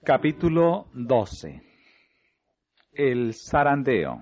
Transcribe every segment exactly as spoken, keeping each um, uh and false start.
Capítulo doce. El zarandeo.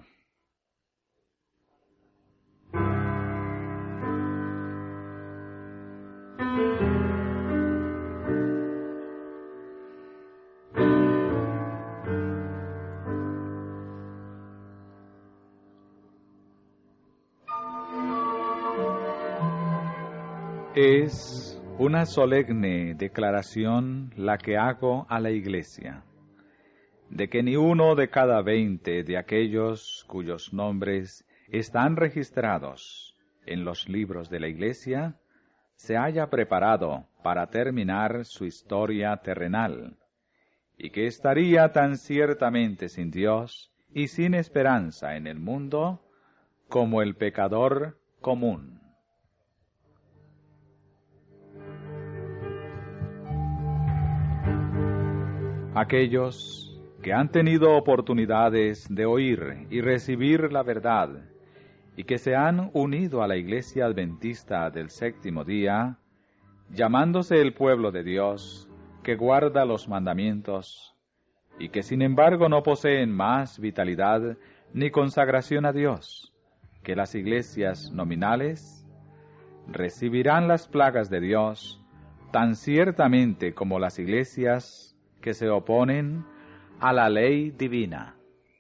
Es una solemne declaración la que hago a la Iglesia, de que ni uno de cada veinte de aquellos cuyos nombres están registrados en los libros de la Iglesia se haya preparado para terminar su historia terrenal, y que estaría tan ciertamente sin Dios y sin esperanza en el mundo como el pecador común. Aquellos que han tenido oportunidades de oír y recibir la verdad y que se han unido a la Iglesia Adventista del Séptimo Día, llamándose el pueblo de Dios, que guarda los mandamientos y que sin embargo no poseen más vitalidad ni consagración a Dios que las iglesias nominales, recibirán las plagas de Dios tan ciertamente como las iglesias que se oponen a la ley divina.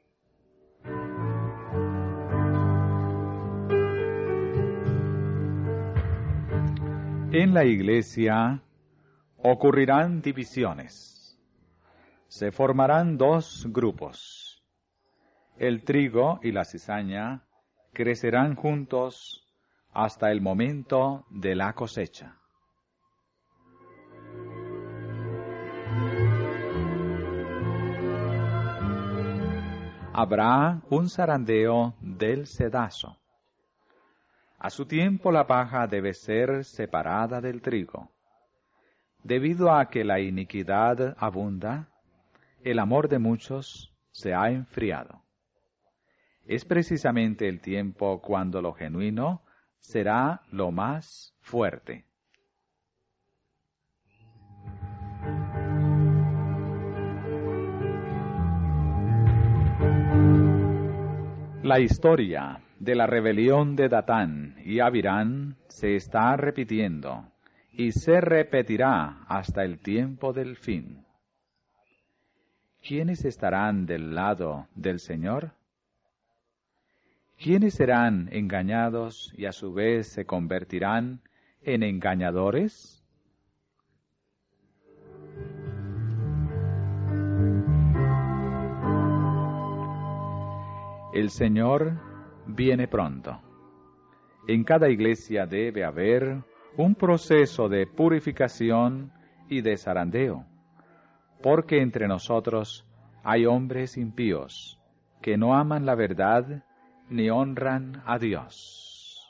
En la Iglesia ocurrirán divisiones. Se formarán dos grupos. El trigo y la cizaña crecerán juntos hasta el momento de la cosecha. Habrá un zarandeo del cedazo. A su tiempo la paja debe ser separada del trigo. Debido a que la iniquidad abunda, el amor de muchos se ha enfriado. Es precisamente el tiempo cuando lo genuino será lo más fuerte. La historia de la rebelión de Datán y Abirán se está repitiendo y se repetirá hasta el tiempo del fin. ¿Quiénes estarán del lado del Señor? ¿Quiénes serán engañados y a su vez se convertirán en engañadores? El Señor viene pronto. En cada iglesia debe haber un proceso de purificación y de zarandeo, porque entre nosotros hay hombres impíos que no aman la verdad ni honran a Dios.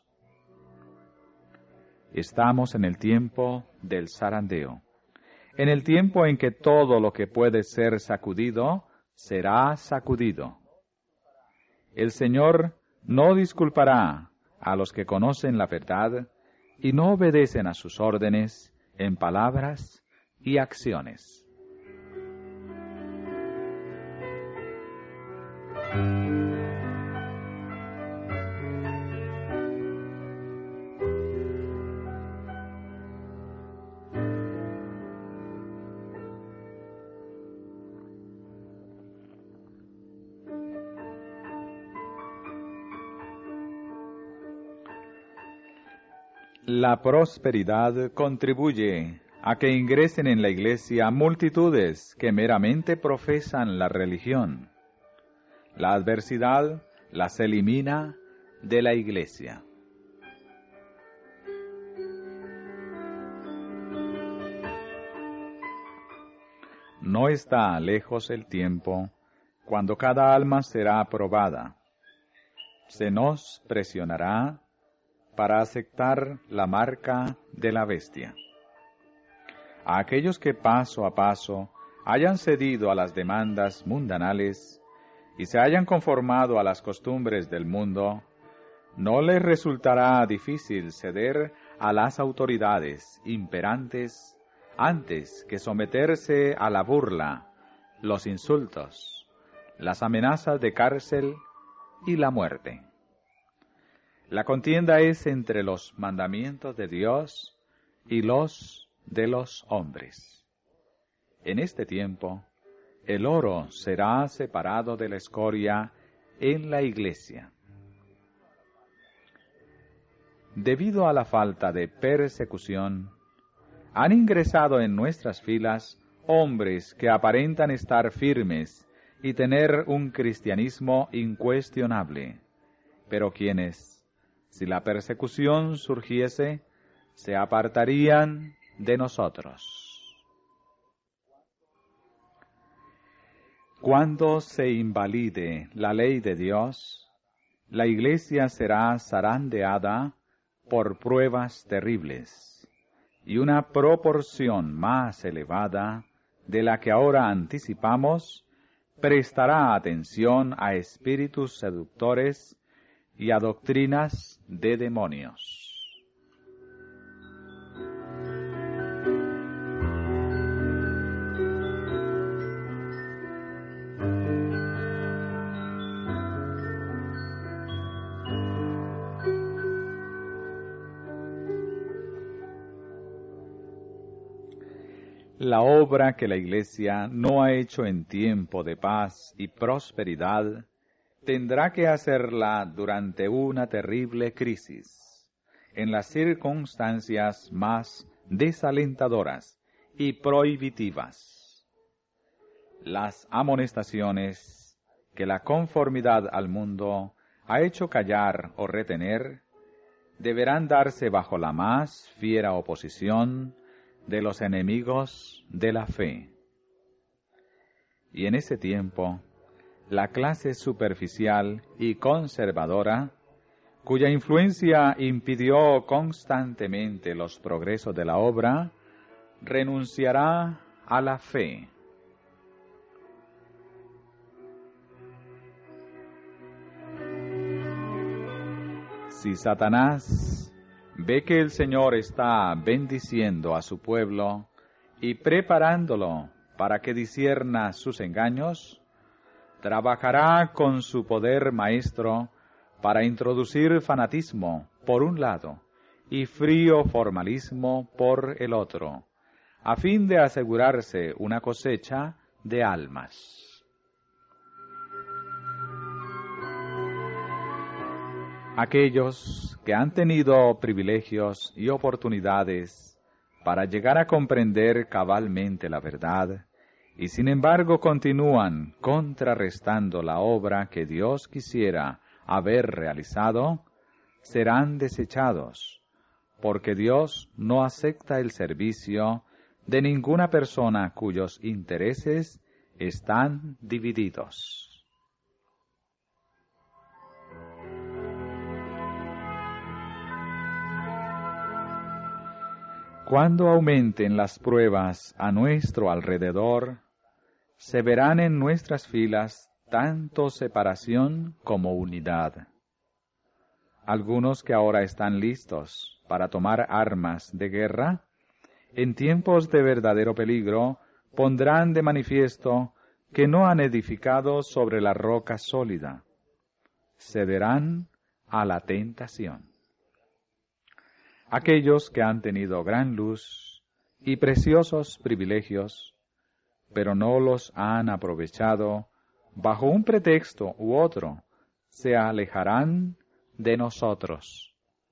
Estamos en el tiempo del zarandeo, en el tiempo en que todo lo que puede ser sacudido será sacudido. El Señor no disculpará a los que conocen la verdad y no obedecen a sus órdenes en palabras y acciones. La prosperidad contribuye a que ingresen en la Iglesia multitudes que meramente profesan la religión. La adversidad las elimina de la Iglesia. No está lejos el tiempo cuando cada alma será aprobada. Se nos presionará para aceptar la marca de la bestia. A aquellos que paso a paso hayan cedido a las demandas mundanales y se hayan conformado a las costumbres del mundo, no les resultará difícil ceder a las autoridades imperantes antes que someterse a la burla los insultos, las amenazas de cárcel y la muerte. La contienda es entre los mandamientos de Dios y los de los hombres. En este tiempo, el oro será separado de la escoria en la iglesia. Debido a la falta de persecución, han ingresado en nuestras filas hombres que aparentan estar firmes y tener un cristianismo incuestionable, pero quienes, si la persecución surgiese, se apartarían de nosotros. Cuando se invalide la ley de Dios, la iglesia será zarandeada por pruebas terribles, y una proporción más elevada de la que ahora anticipamos prestará atención a espíritus seductores y a doctrinas de demonios. La obra que la Iglesia no ha hecho en tiempo de paz y prosperidad, tendrá que hacerla durante una terrible crisis, en las circunstancias más desalentadoras y prohibitivas. Las amonestaciones que la conformidad al mundo ha hecho callar o retener, deberán darse bajo la más fiera oposición de los enemigos de la fe. Y en ese tiempo, la clase superficial y conservadora, cuya influencia impidió constantemente los progresos de la obra, renunciará a la fe. Si Satanás ve que el Señor está bendiciendo a su pueblo y preparándolo para que discierna sus engaños, trabajará con su poder maestro para introducir fanatismo por un lado y frío formalismo por el otro, a fin de asegurarse una cosecha de almas. Aquellos que han tenido privilegios y oportunidades para llegar a comprender cabalmente la verdad, y sin embargo continúan contrarrestando la obra que Dios quisiera haber realizado, serán desechados, porque Dios no acepta el servicio de ninguna persona cuyos intereses están divididos. Cuando aumenten las pruebas a nuestro alrededor, se verán en nuestras filas tanto separación como unidad. Algunos que ahora están listos para tomar armas de guerra, en tiempos de verdadero peligro, pondrán de manifiesto que no han edificado sobre la roca sólida. Cederán a la tentación. Aquellos que han tenido gran luz y preciosos privilegios, pero no los han aprovechado, bajo un pretexto u otro, se alejarán de nosotros.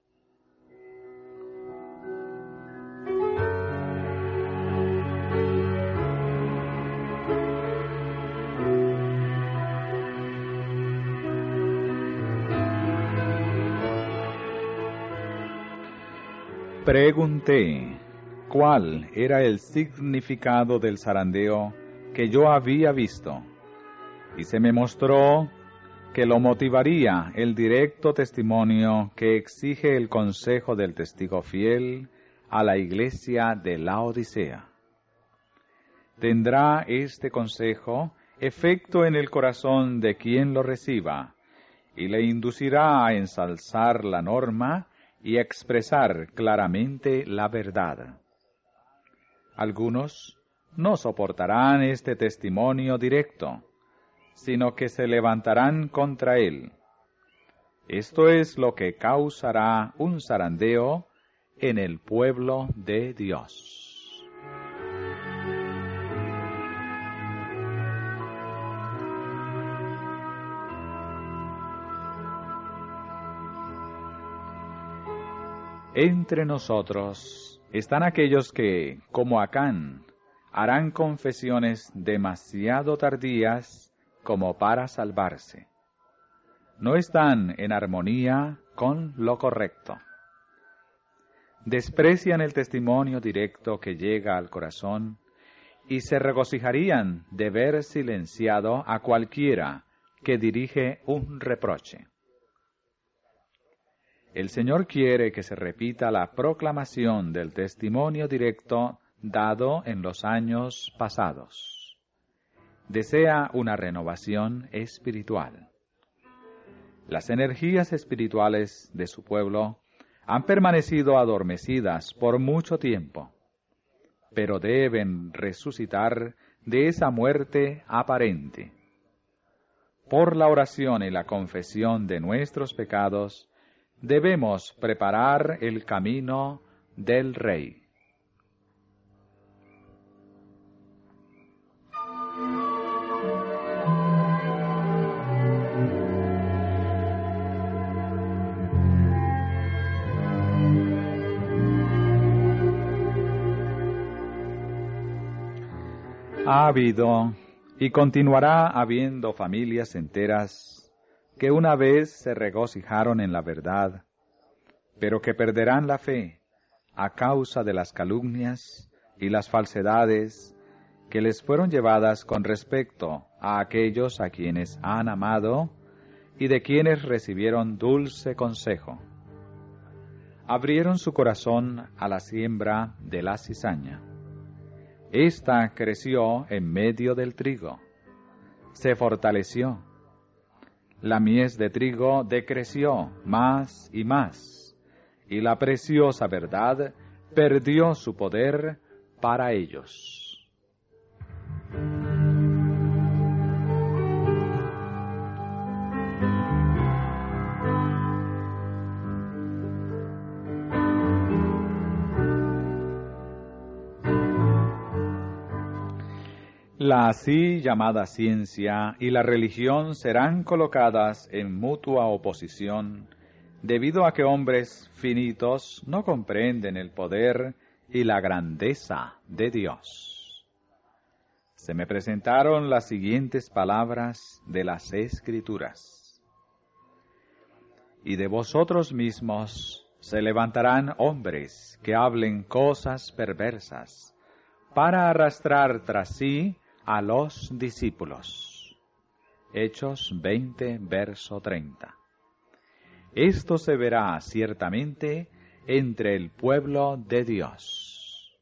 Pregunté cuál era el significado del zarandeo que yo había visto, y se me mostró que lo motivaría el directo testimonio que exige el consejo del testigo fiel a la iglesia de Laodicea. Tendrá este consejo efecto en el corazón de quien lo reciba, y le inducirá a ensalzar la norma y expresar claramente la verdad. Algunos no soportarán este testimonio directo, sino que se levantarán contra él. Esto es lo que causará un zarandeo en el pueblo de Dios. Entre nosotros están aquellos que, como Acán, harán confesiones demasiado tardías como para salvarse. No están en armonía con lo correcto. Desprecian el testimonio directo que llega al corazón y se regocijarían de ver silenciado a cualquiera que dirige un reproche. El Señor quiere que se repita la proclamación del testimonio directo dado en los años pasados. Desea una renovación espiritual. Las energías espirituales de su pueblo han permanecido adormecidas por mucho tiempo, pero deben resucitar de esa muerte aparente. Por la oración y la confesión de nuestros pecados, debemos preparar el camino del Rey. Ha habido y continuará habiendo familias enteras que una vez se regocijaron en la verdad, pero que perderán la fe a causa de las calumnias y las falsedades que les fueron llevadas con respecto a aquellos a quienes han amado y de quienes recibieron dulce consejo. Abrieron su corazón a la siembra de la cizaña. Esta creció en medio del trigo, se fortaleció. La mies de trigo decreció más y más, y la preciosa verdad perdió su poder para ellos. La así llamada ciencia y la religión serán colocadas en mutua oposición, debido a que hombres finitos no comprenden el poder y la grandeza de Dios. Se me presentaron las siguientes palabras de las Escrituras. Y de vosotros mismos se levantarán hombres que hablen cosas perversas, para arrastrar tras sí a los discípulos. Hechos veinte, verso treinta. Esto se verá ciertamente entre el pueblo de Dios.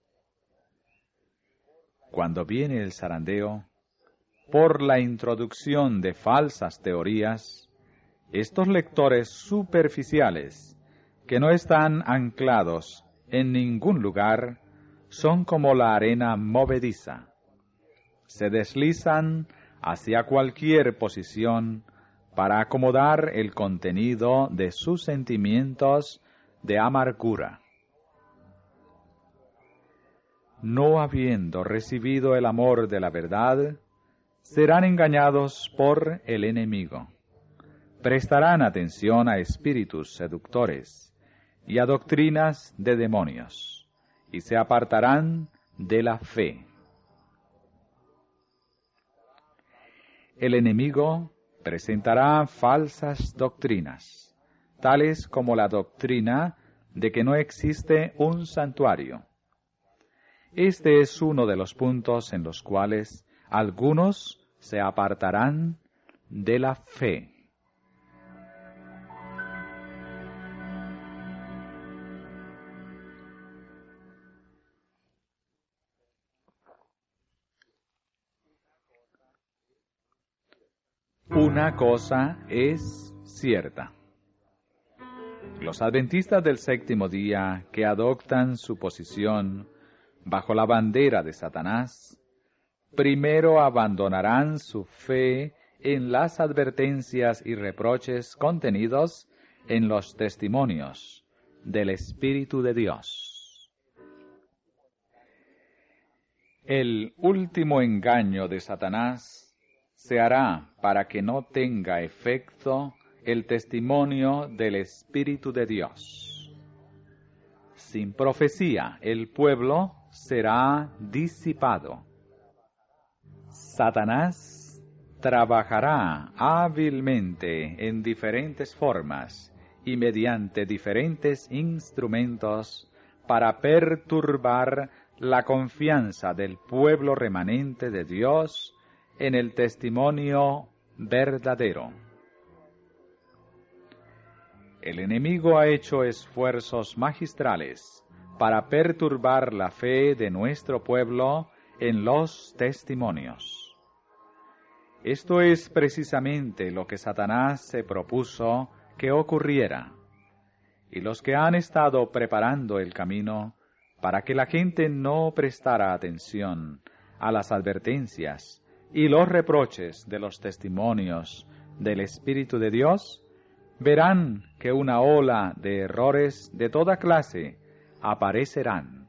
Cuando viene el zarandeo, por la introducción de falsas teorías, estos lectores superficiales, que no están anclados en ningún lugar, son como la arena movediza. Se deslizan hacia cualquier posición para acomodar el contenido de sus sentimientos de amargura. No habiendo recibido el amor de la verdad, serán engañados por el enemigo. Prestarán atención a espíritus seductores y a doctrinas de demonios, y se apartarán de la fe. El enemigo presentará falsas doctrinas, tales como la doctrina de que no existe un santuario. Este es uno de los puntos en los cuales algunos se apartarán de la fe. Una cosa es cierta. Los adventistas del séptimo día que adoptan su posición bajo la bandera de Satanás, primero abandonarán su fe en las advertencias y reproches contenidos en los testimonios del Espíritu de Dios. El último engaño de Satanás se hará para que no tenga efecto el testimonio del Espíritu de Dios. Sin profecía, el pueblo será disipado. Satanás trabajará hábilmente en diferentes formas y mediante diferentes instrumentos para perturbar la confianza del pueblo remanente de Dios en el testimonio verdadero. El enemigo ha hecho esfuerzos magistrales para perturbar la fe de nuestro pueblo en los testimonios. Esto es precisamente lo que Satanás se propuso que ocurriera, y los que han estado preparando el camino para que la gente no prestara atención a las advertencias y los reproches de los testimonios del Espíritu de Dios, verán que una ola de errores de toda clase aparecerán.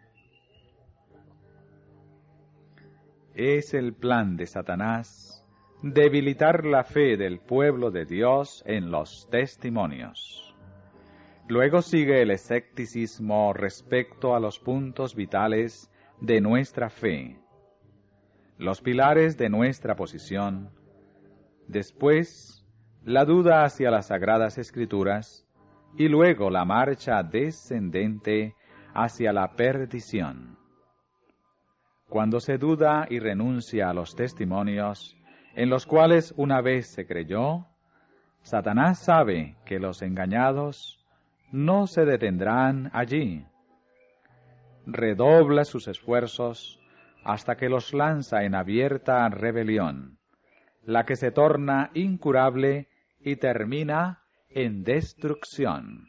Es el plan de Satanás debilitar la fe del pueblo de Dios en los testimonios. Luego sigue el escepticismo respecto a los puntos vitales de nuestra fe, los pilares de nuestra posición. Después, la duda hacia las Sagradas Escrituras, y luego la marcha descendente hacia la perdición. Cuando se duda y renuncia a los testimonios, en los cuales una vez se creyó, Satanás sabe que los engañados no se detendrán allí. Redobla sus esfuerzos hasta que los lanza en abierta rebelión, la que se torna incurable y termina en destrucción.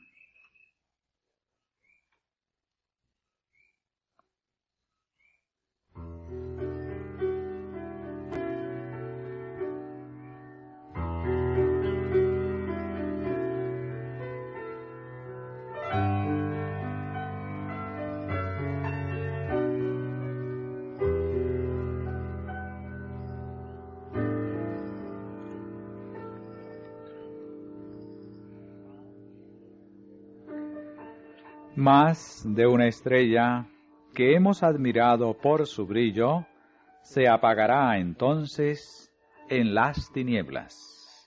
Más de una estrella que hemos admirado por su brillo se apagará entonces en las tinieblas.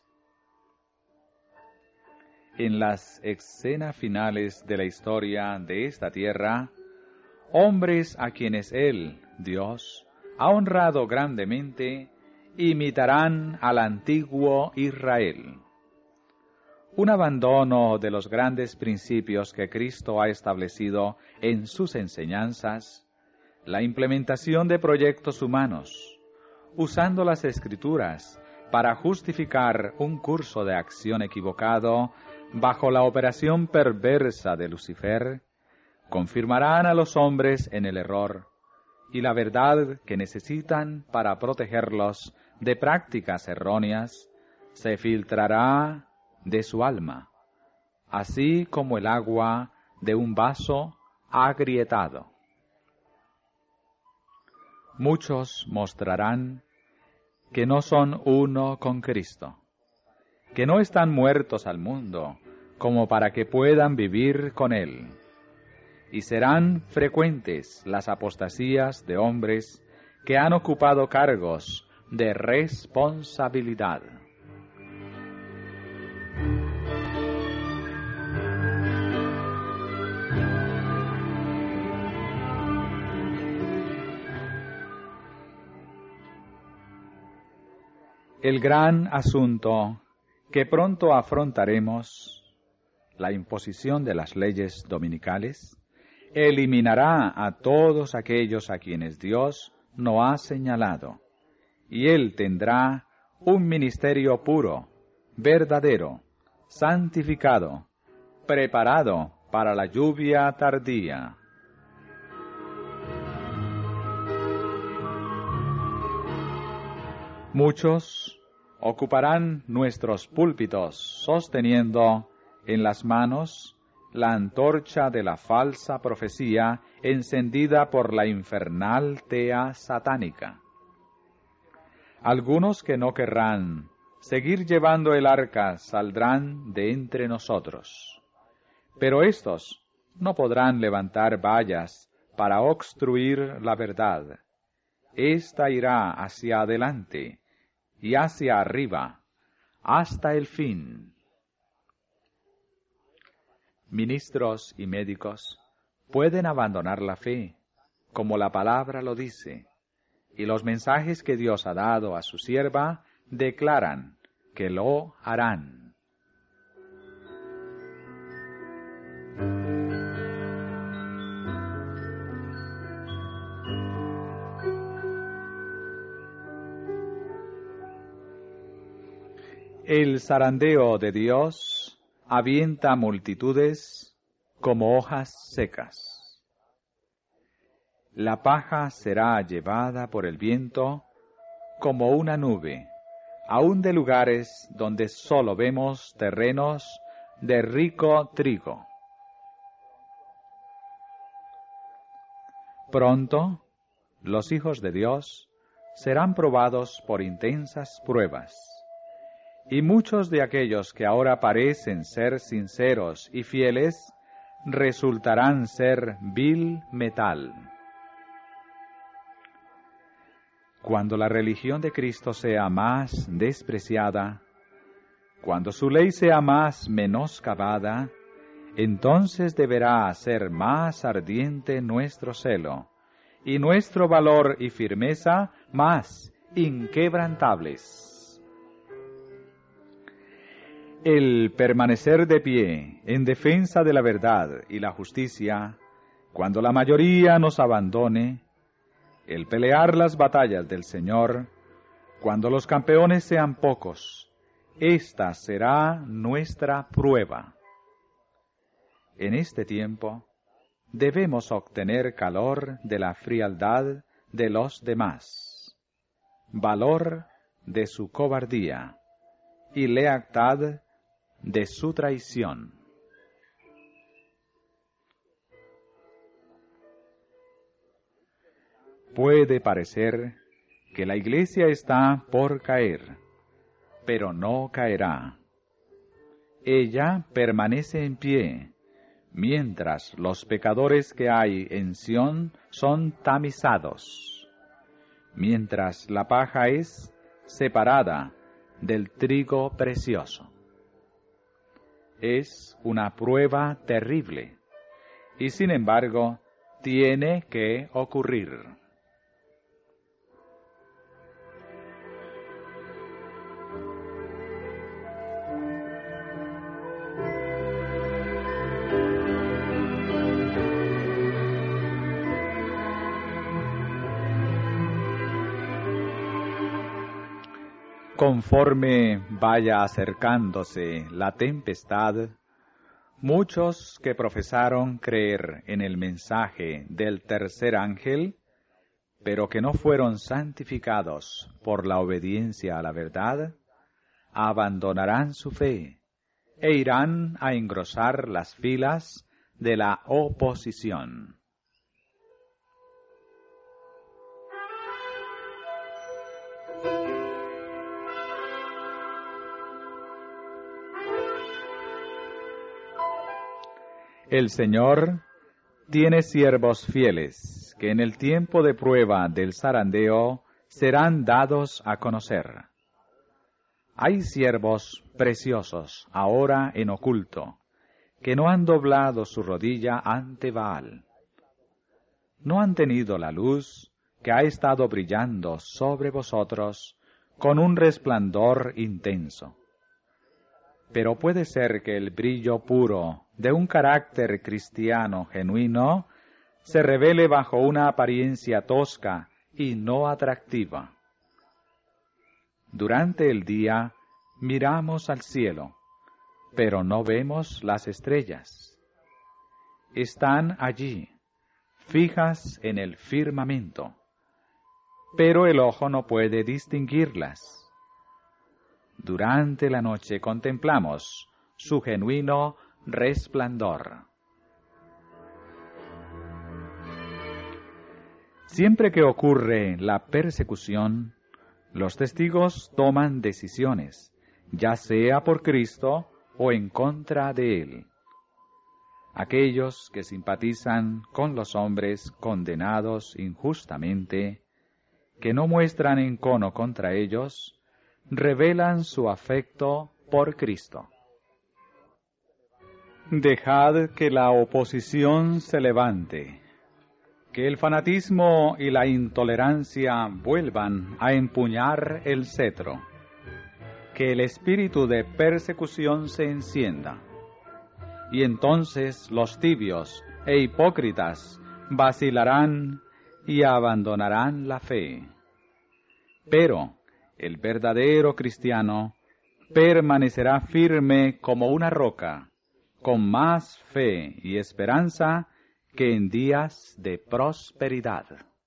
En las escenas finales de la historia de esta tierra, hombres a quienes Él, Dios, ha honrado grandemente, imitarán al antiguo Israel. Un abandono de los grandes principios que Cristo ha establecido en sus enseñanzas, la implementación de proyectos humanos, usando las Escrituras para justificar un curso de acción equivocado bajo la operación perversa de Lucifer, confirmarán a los hombres en el error y la verdad que necesitan para protegerlos de prácticas erróneas se filtrará de su alma, así como el agua de un vaso agrietado. Muchos mostrarán que no son uno con Cristo, que no están muertos al mundo como para que puedan vivir con Él, y serán frecuentes las apostasías de hombres que han ocupado cargos de responsabilidad. El gran asunto que pronto afrontaremos, la imposición de las leyes dominicales, eliminará a todos aquellos a quienes Dios no ha señalado, y Él tendrá un ministerio puro, verdadero, santificado, preparado para la lluvia tardía. Muchos ocuparán nuestros púlpitos sosteniendo en las manos la antorcha de la falsa profecía encendida por la infernal tea satánica. Algunos que no querrán seguir llevando el arca saldrán de entre nosotros, pero éstos no podrán levantar vallas para obstruir la verdad. Esta irá hacia adelante y hacia arriba, hasta el fin. Ministros y médicos pueden abandonar la fe, como la palabra lo dice, y los mensajes que Dios ha dado a su sierva declaran que lo harán. El zarandeo de Dios avienta multitudes como hojas secas. La paja será llevada por el viento como una nube, aun de lugares donde sólo vemos terrenos de rico trigo. Pronto, los hijos de Dios serán probados por intensas pruebas. Y muchos de aquellos que ahora parecen ser sinceros y fieles, resultarán ser vil metal. Cuando la religión de Cristo sea más despreciada, cuando su ley sea más menoscabada, entonces deberá ser más ardiente nuestro celo, y nuestro valor y firmeza más inquebrantables. El permanecer de pie en defensa de la verdad y la justicia, cuando la mayoría nos abandone, el pelear las batallas del Señor, cuando los campeones sean pocos, esta será nuestra prueba. En este tiempo, debemos obtener calor de la frialdad de los demás, valor de su cobardía y lealtad de su traición. Puede parecer que la iglesia está por caer, pero no caerá. Ella permanece en pie, mientras los pecadores que hay en Sión son tamizados, mientras la paja es separada del trigo precioso. Es una prueba terrible, y sin embargo, tiene que ocurrir. Conforme vaya acercándose la tempestad, muchos que profesaron creer en el mensaje del tercer ángel, pero que no fueron santificados por la obediencia a la verdad, abandonarán su fe e irán a engrosar las filas de la oposición. El Señor tiene siervos fieles, que en el tiempo de prueba del zarandeo serán dados a conocer. Hay siervos preciosos ahora en oculto, que no han doblado su rodilla ante Baal. No han tenido la luz que ha estado brillando sobre vosotros con un resplandor intenso. Pero puede ser que el brillo puro de un carácter cristiano genuino se revele bajo una apariencia tosca y no atractiva. Durante el día miramos al cielo, pero no vemos las estrellas. Están allí, fijas en el firmamento, pero el ojo no puede distinguirlas. Durante la noche contemplamos su genuino resplandor. Siempre que ocurre la persecución, los testigos toman decisiones, ya sea por Cristo o en contra de Él. Aquellos que simpatizan con los hombres condenados injustamente, que no muestran encono contra ellos, revelan su afecto por Cristo. Dejad que la oposición se levante, que el fanatismo y la intolerancia vuelvan a empuñar el cetro, que el espíritu de persecución se encienda, y entonces los tibios e hipócritas vacilarán y abandonarán la fe. Pero el verdadero cristiano permanecerá firme como una roca, con más fe y esperanza que en días de prosperidad.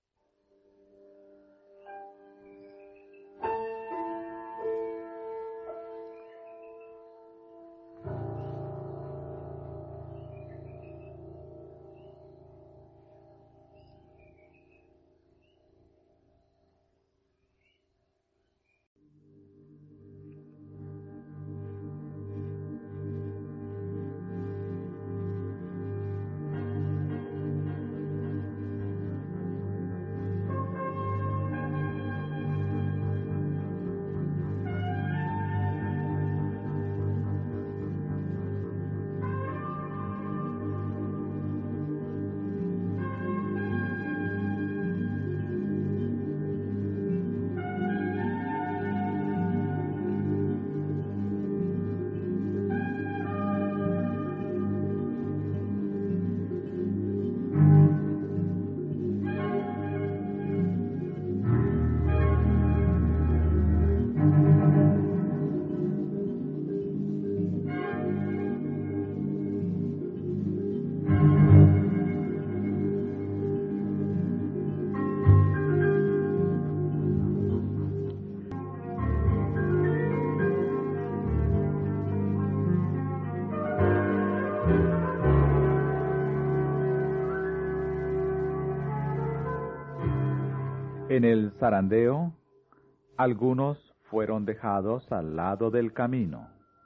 En el zarandeo, algunos fueron dejados al lado del camino.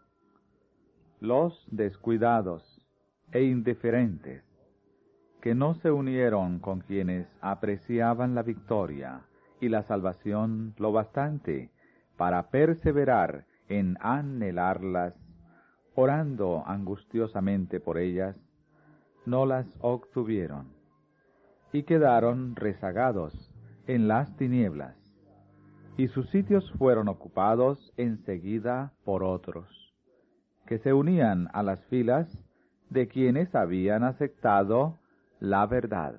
Los descuidados e indiferentes, que no se unieron con quienes apreciaban la victoria y la salvación lo bastante para perseverar en anhelarlas, orando angustiosamente por ellas, no las obtuvieron, y quedaron rezagados en las tinieblas, y sus sitios fueron ocupados enseguida por otros, que se unían a las filas de quienes habían aceptado la verdad.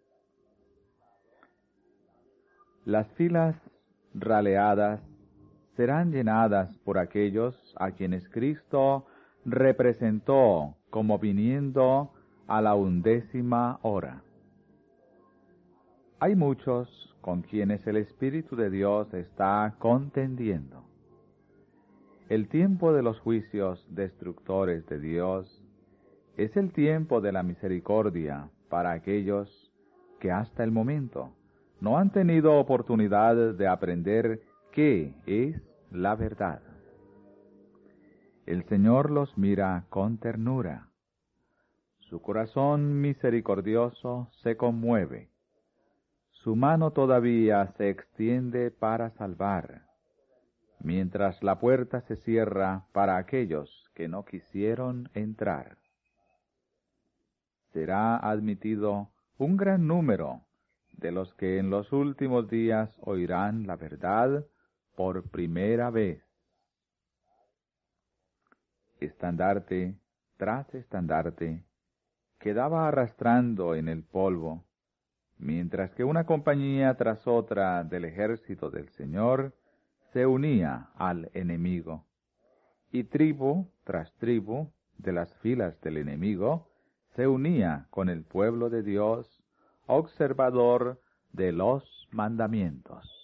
Las filas raleadas serán llenadas por aquellos a quienes Cristo representó como viniendo a la undécima hora. Hay muchos con quienes el Espíritu de Dios está contendiendo. El tiempo de los juicios destructores de Dios es el tiempo de la misericordia para aquellos que hasta el momento no han tenido oportunidad de aprender qué es la verdad. El Señor los mira con ternura. Su corazón misericordioso se conmueve. Su mano todavía se extiende para salvar, mientras la puerta se cierra para aquellos que no quisieron entrar. Será admitido un gran número de los que en los últimos días oirán la verdad por primera vez. Estandarte tras estandarte quedaba arrastrando en el polvo, mientras que una compañía tras otra del ejército del Señor se unía al enemigo, y tribu tras tribu de las filas del enemigo se unía con el pueblo de Dios, observador de los mandamientos.